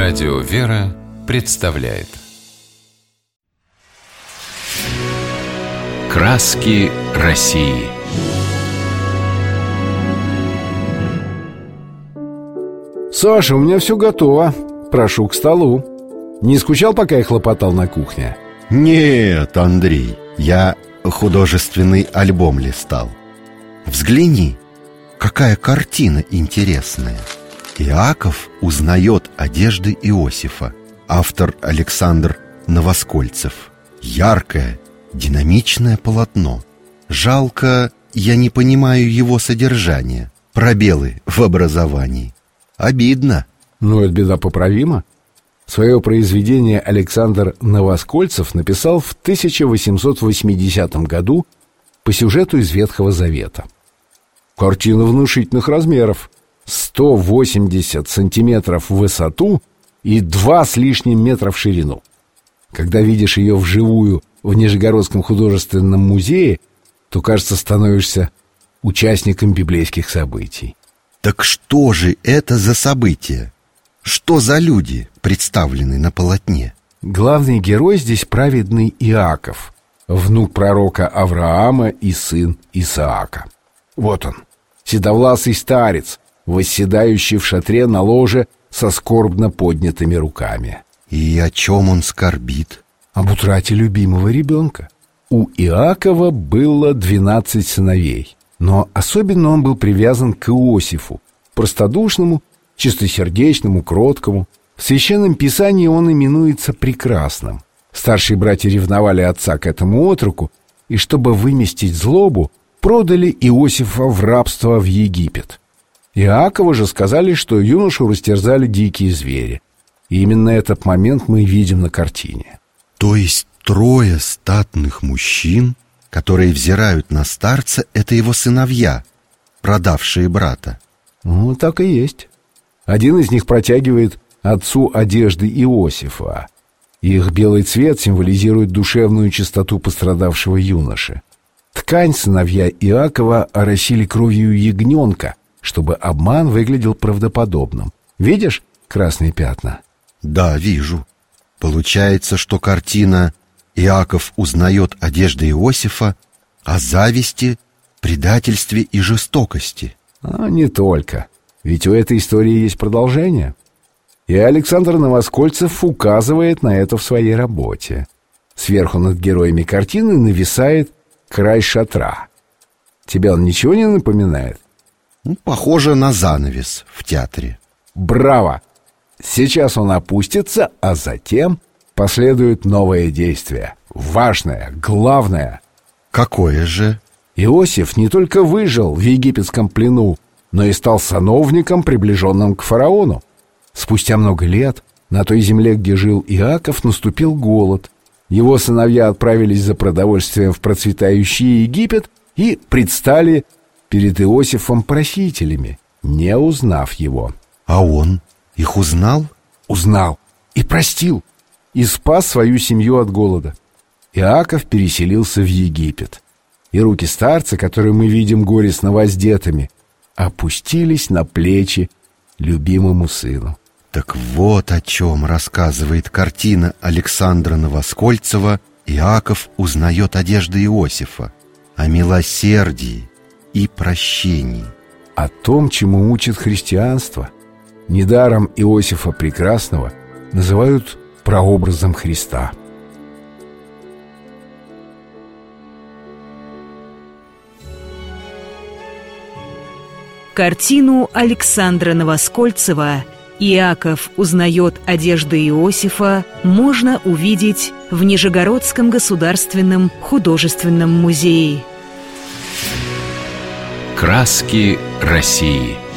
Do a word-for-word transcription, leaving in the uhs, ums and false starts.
Радио «Вера» представляет «Краски России». Саша, у меня все готово. Прошу к столу. Не скучал, пока я хлопотал на кухне? Нет, Андрей, я художественный альбом листал. Взгляни, какая картина интересная. Иаков узнает одежды Иосифа. Автор Александр Новоскольцев. Яркое, динамичное полотно. Жалко, я не понимаю его содержания. Пробелы в образовании. Обидно. Ну, это беда поправима. Свое произведение Александр Новоскольцев написал в тысяча восемьсот восьмидесятом году по сюжету из Ветхого Завета. Картина внушительных размеров. сто восемьдесят сантиметров в высоту и два с лишним метра в ширину. Когда видишь ее вживую в Нижегородском художественном музее, то, кажется, становишься участником библейских событий. Так что же это за события? Что за люди представлены на полотне? Главный герой здесь праведный Иаков, внук пророка Авраама и сын Исаака. Вот он, седовласый старец, восседающий в шатре на ложе со скорбно поднятыми руками. И о чем он скорбит? Об утрате любимого ребенка. У Иакова было двенадцать сыновей, но особенно он был привязан к Иосифу, простодушному, чистосердечному, кроткому. В Священном Писании он именуется прекрасным. Старшие братья ревновали отца к этому отроку, и чтобы выместить злобу, продали Иосифа в рабство в Египет. Иакову же сказали, что юношу растерзали дикие звери. И именно этот момент мы видим на картине. То есть трое статных мужчин, которые взирают на старца, это его сыновья, продавшие брата? Ну, так и есть. Один из них протягивает отцу одежды Иосифа. Их белый цвет символизирует душевную чистоту пострадавшего юноши. Ткань сыновья Иакова оросили кровью ягненка, чтобы обман выглядел правдоподобным. Видишь красные пятна? Да, вижу. Получается, что картина «Иаков узнает одежды Иосифа» о зависти, предательстве и жестокости. А не только. Ведь у этой истории есть продолжение. И Александр Новоскольцев указывает на это в своей работе. Сверху над героями картины нависает край шатра. Тебе он ничего не напоминает? Ну, похоже на занавес в театре. Браво! Сейчас он опустится, а затем последует новое действие. Важное, главное. Какое же? Иосиф не только выжил в египетском плену, но и стал сановником, приближенным к фараону. Спустя много лет на той земле, где жил Иаков, наступил голод. Его сыновья отправились за продовольствием в процветающий Египет и предстали перед Иосифом просителями, не узнав его. А он их узнал? Узнал и простил, и спас свою семью от голода. Иаков переселился в Египет, и руки старца, которые мы видим горестно воздетыми, опустились на плечи любимому сыну. Так вот о чем рассказывает картина Александра Новоскольцева «Иаков узнает одежды Иосифа», о милосердии и прощении. О том, чему учит христианство. Недаром Иосифа Прекрасного называют прообразом Христа. Картину Александра Новоскольцева «Иаков узнает одежды Иосифа» можно увидеть в Нижегородском государственном художественном музее. «Краски России».